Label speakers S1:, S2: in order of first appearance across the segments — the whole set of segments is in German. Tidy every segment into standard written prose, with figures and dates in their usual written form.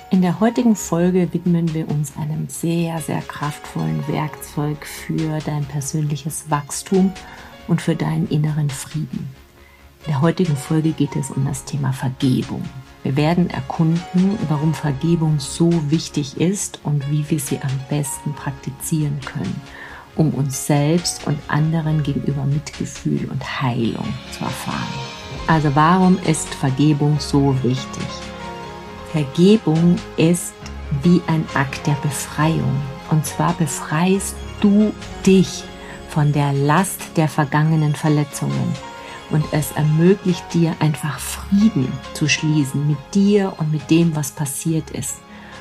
S1: In der heutigen Folge widmen wir uns einem sehr, sehr kraftvollen Werkzeug für dein persönliches Wachstum und für deinen inneren Frieden. In der heutigen Folge geht es um das Thema Vergebung. Wir werden erkunden, warum Vergebung so wichtig ist und wie wir sie am besten praktizieren können, um uns selbst und anderen gegenüber Mitgefühl und Heilung zu erfahren. Also warum ist Vergebung so wichtig? Vergebung ist wie ein Akt der Befreiung. Und zwar befreist du dich von der Last der vergangenen Verletzungen. Und es ermöglicht dir einfach Frieden zu schließen mit dir und mit dem, was passiert ist.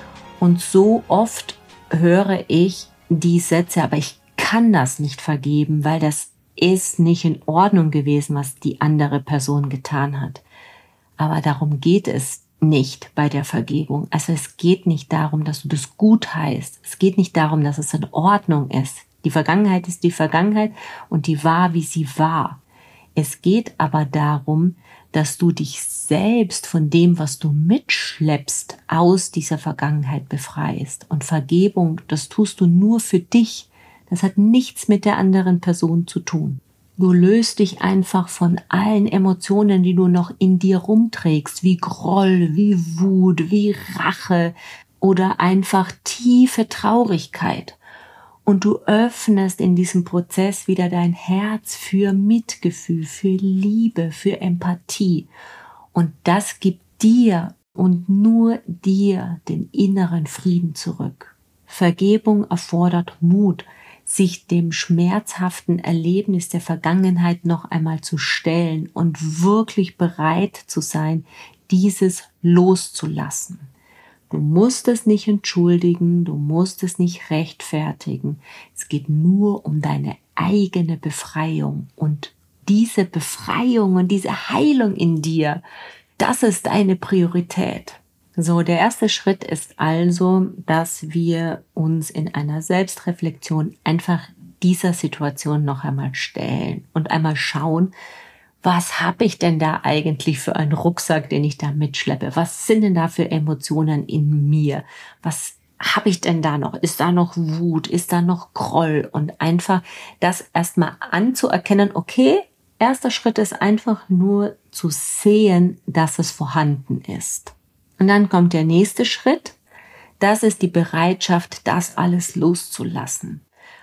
S1: Und so oft höre ich die Sätze, aber ich kann das nicht vergeben, weil das ist nicht in Ordnung gewesen, was die andere Person getan hat. Aber darum geht es nicht bei der Vergebung. Also es geht nicht darum, dass du das gut heißt. Es geht nicht darum, dass es in Ordnung ist. Die Vergangenheit ist die Vergangenheit und die war, wie sie war. Es geht aber darum, dass du dich selbst von dem, was du mitschleppst, aus dieser Vergangenheit befreist. Und Vergebung, das tust du nur für dich. Das hat nichts mit der anderen Person zu tun. Du löst dich einfach von allen Emotionen, die du noch in dir rumträgst, wie Groll, wie Wut, wie Rache oder einfach tiefe Traurigkeit. Und du öffnest in diesem Prozess wieder dein Herz für Mitgefühl, für Liebe, für Empathie. Und das gibt dir und nur dir den inneren Frieden zurück. Vergebung erfordert Mut, sich dem schmerzhaften Erlebnis der Vergangenheit noch einmal zu stellen und wirklich bereit zu sein, dieses loszulassen. Du musst es nicht entschuldigen, du musst es nicht rechtfertigen. Es geht nur um deine eigene Befreiung. Und diese Befreiung und diese Heilung in dir, das ist deine Priorität. So, der erste Schritt ist also, dass wir uns in einer Selbstreflexion einfach dieser Situation noch einmal stellen und einmal schauen, was habe ich denn da eigentlich für einen Rucksack, den ich da mitschleppe? Was sind denn da für Emotionen in mir? Was habe ich denn da noch? Ist da noch Wut? Ist da noch Groll? Und einfach das erstmal anzuerkennen, okay, erster Schritt ist einfach nur zu sehen, dass es vorhanden ist. Und dann kommt der nächste Schritt, das ist die Bereitschaft, das alles loszulassen.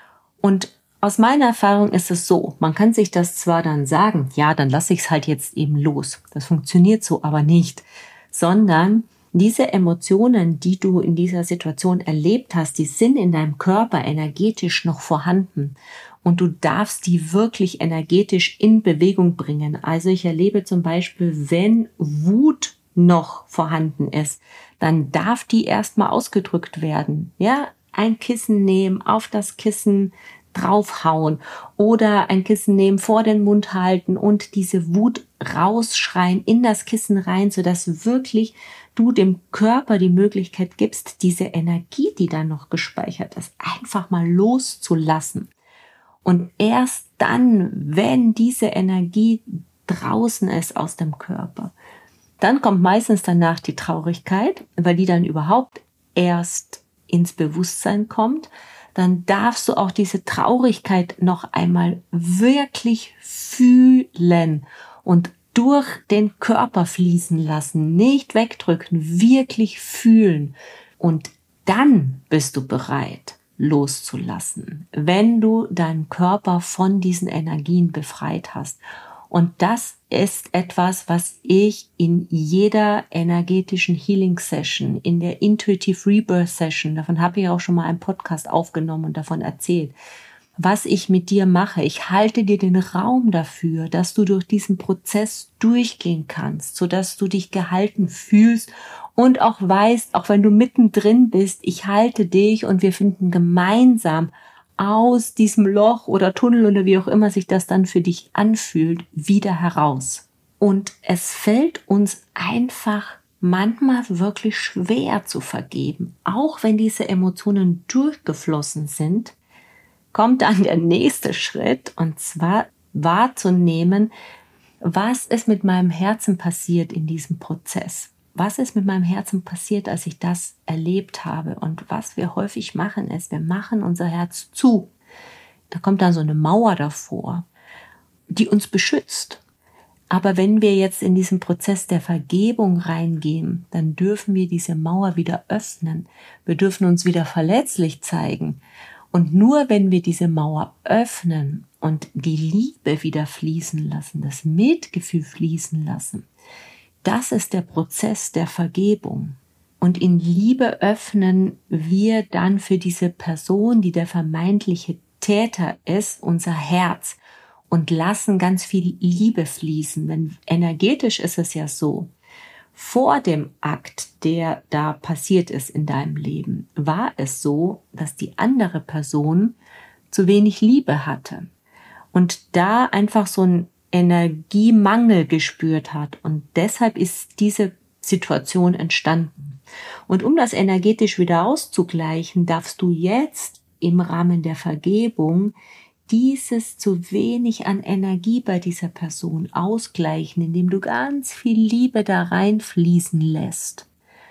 S1: Und aus meiner Erfahrung ist es so, man kann sich das zwar dann sagen, ja, dann lasse ich es halt jetzt eben los. Das funktioniert so aber nicht, sondern diese Emotionen, die du in dieser Situation erlebt hast, die sind in deinem Körper energetisch noch vorhanden. Und du darfst die wirklich energetisch in Bewegung bringen. Also ich erlebe zum Beispiel, wenn Wut noch vorhanden ist, dann darf die erstmal ausgedrückt werden. Ja, ein Kissen nehmen, auf das Kissen draufhauen oder ein Kissen nehmen, vor den Mund halten und diese Wut rausschreien in das Kissen rein, sodass wirklich du dem Körper die Möglichkeit gibst, diese Energie, die da noch gespeichert ist, einfach mal loszulassen. Und erst dann, wenn diese Energie draußen ist aus dem Körper, dann kommt meistens danach die Traurigkeit, weil die dann überhaupt erst ins Bewusstsein kommt. Dann darfst du auch diese Traurigkeit noch einmal wirklich fühlen und durch den Körper fließen lassen, nicht wegdrücken, wirklich fühlen. Und dann bist du bereit, loszulassen, wenn du deinen Körper von diesen Energien befreit hast. Und das ist etwas, was ich in jeder energetischen Healing Session, in der Intuitive Rebirth Session, davon habe ich auch schon mal einen Podcast aufgenommen und davon erzählt, was ich mit dir mache. Ich halte dir den Raum dafür, dass du durch diesen Prozess durchgehen kannst, sodass du dich gehalten fühlst und auch weißt, auch wenn du mittendrin bist, ich halte dich und wir finden gemeinsam aus diesem Loch oder Tunnel oder wie auch immer sich das dann für dich anfühlt, wieder heraus. Und es fällt uns einfach manchmal wirklich schwer zu vergeben. Auch wenn diese Emotionen durchgeflossen sind, kommt dann der nächste Schritt, und zwar wahrzunehmen, was ist mit meinem Herzen passiert in diesem Prozess. was ist mit meinem Herzen passiert, als ich das erlebt habe? Und was wir häufig machen, ist, wir machen unser Herz zu. Da kommt dann so eine Mauer davor, die uns beschützt. Aber wenn wir jetzt in diesen Prozess der Vergebung reingehen, dann dürfen wir diese Mauer wieder öffnen. Wir dürfen uns wieder verletzlich zeigen. Und nur wenn wir diese Mauer öffnen und die Liebe wieder fließen lassen, das Mitgefühl fließen lassen, das ist der Prozess der Vergebung. Und in Liebe öffnen wir dann für diese Person, die der vermeintliche Täter ist, unser Herz und lassen ganz viel Liebe fließen. Denn energetisch ist es ja so, vor dem Akt, der da passiert ist in deinem Leben, war es so, dass die andere Person zu wenig Liebe hatte und da einfach so ein Energiemangel gespürt hat und deshalb ist diese Situation entstanden. Und um das energetisch wieder auszugleichen, darfst du jetzt im Rahmen der Vergebung dieses zu wenig an Energie bei dieser Person ausgleichen, indem du ganz viel Liebe da reinfließen lässt.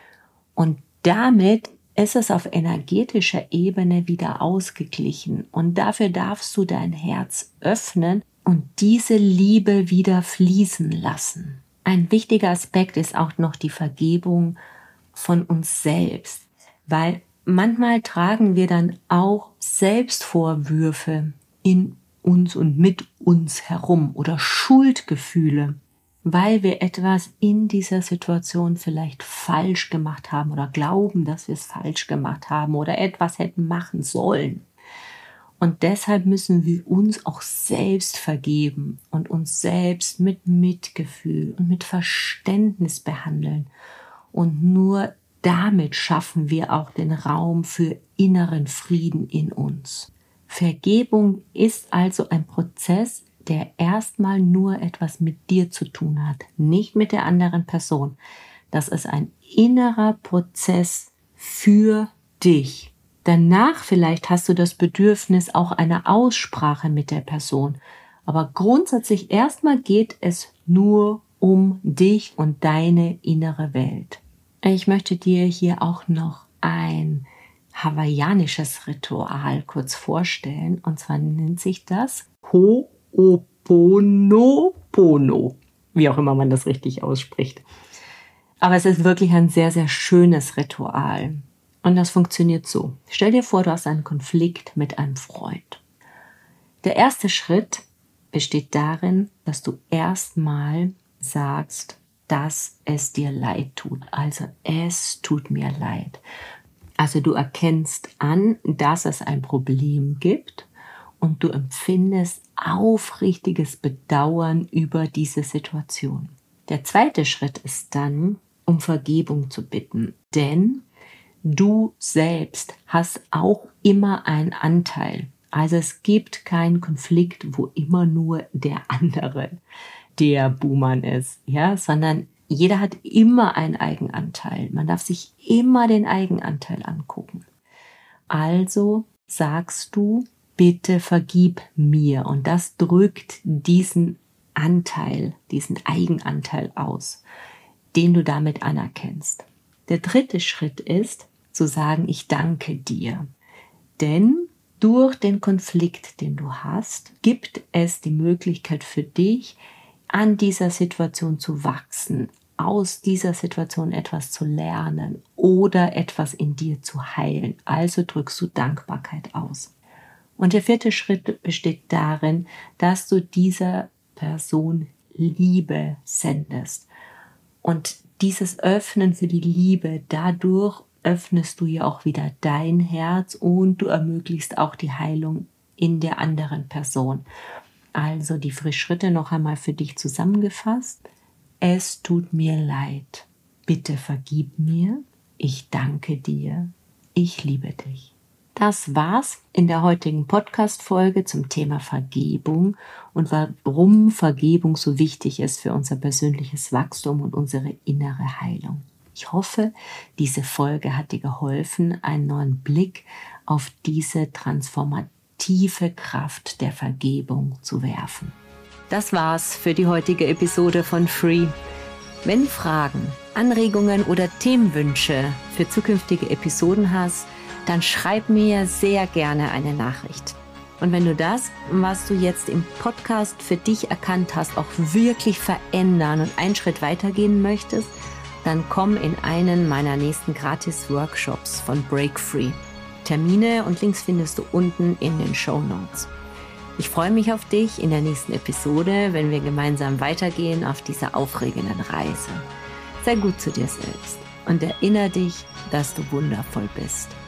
S1: Und damit ist es auf energetischer Ebene wieder ausgeglichen. Und dafür darfst du dein Herz öffnen und diese Liebe wieder fließen lassen. Ein wichtiger Aspekt ist auch noch die Vergebung von uns selbst, weil manchmal tragen wir dann auch Selbstvorwürfe in uns und mit uns herum oder Schuldgefühle, weil wir etwas in dieser Situation vielleicht falsch gemacht haben oder glauben, dass wir es falsch gemacht haben oder etwas hätten machen sollen. Und deshalb müssen wir uns auch selbst vergeben und uns selbst mit Mitgefühl und mit Verständnis behandeln. Und nur damit schaffen wir auch den Raum für inneren Frieden in uns. Vergebung ist also ein Prozess, der erstmal nur etwas mit dir zu tun hat, nicht mit der anderen Person. Das ist ein innerer Prozess für dich. Danach vielleicht hast du das Bedürfnis auch einer Aussprache mit der Person. Aber grundsätzlich erstmal geht es nur um dich und deine innere Welt. Ich möchte dir hier auch noch ein hawaiianisches Ritual kurz vorstellen. Und zwar nennt sich das Ho'oponopono. Wie auch immer man das richtig ausspricht. Aber es ist wirklich ein sehr, sehr schönes Ritual. Und das funktioniert so. Stell dir vor, du hast einen Konflikt mit einem Freund. Der erste Schritt besteht darin, dass du erstmal sagst, dass es dir leid tut. Also es tut mir leid. Also du erkennst an, dass es ein Problem gibt und du empfindest aufrichtiges Bedauern über diese Situation. Der zweite Schritt ist dann, um Vergebung zu bitten, denn du selbst hast auch immer einen Anteil. Also es gibt keinen Konflikt, wo immer nur der andere der Buhmann ist, ja, sondern jeder hat immer einen Eigenanteil. Man darf sich immer den Eigenanteil angucken. Also sagst du, bitte vergib mir. Und das drückt diesen Anteil, diesen Eigenanteil aus, den du damit anerkennst. Der dritte Schritt ist, zu sagen, ich danke dir. Denn durch den Konflikt, den du hast, gibt es die Möglichkeit für dich, an dieser Situation zu wachsen, aus dieser Situation etwas zu lernen oder etwas in dir zu heilen. Also drückst du Dankbarkeit aus. Und der vierte Schritt besteht darin, dass du dieser Person Liebe sendest. Und dieses Öffnen für die Liebe, dadurch öffnest du ja auch wieder dein Herz und du ermöglichst auch die Heilung in der anderen Person. Also die 4 Schritte noch einmal für dich zusammengefasst. Es tut mir leid. Bitte vergib mir. Ich danke dir. Ich liebe dich. Das war's in der heutigen Podcast-Folge zum Thema Vergebung und warum Vergebung so wichtig ist für unser persönliches Wachstum und unsere innere Heilung. Ich hoffe, diese Folge hat dir geholfen, einen neuen Blick auf diese transformative Kraft der Vergebung zu werfen. Das war's für die heutige Episode von Free. Wenn Fragen, Anregungen oder Themenwünsche für zukünftige Episoden hast, dann schreib mir sehr gerne eine Nachricht. Und wenn du das, was du jetzt im Podcast für dich erkannt hast, auch wirklich verändern und einen Schritt weitergehen möchtest, dann komm in einen meiner nächsten Gratis-Workshops von Break Free. Termine und Links findest du unten in den Shownotes. Ich freue mich auf dich in der nächsten Episode, wenn wir gemeinsam weitergehen auf dieser aufregenden Reise. Sei gut zu dir selbst und erinnere dich, dass du wundervoll bist.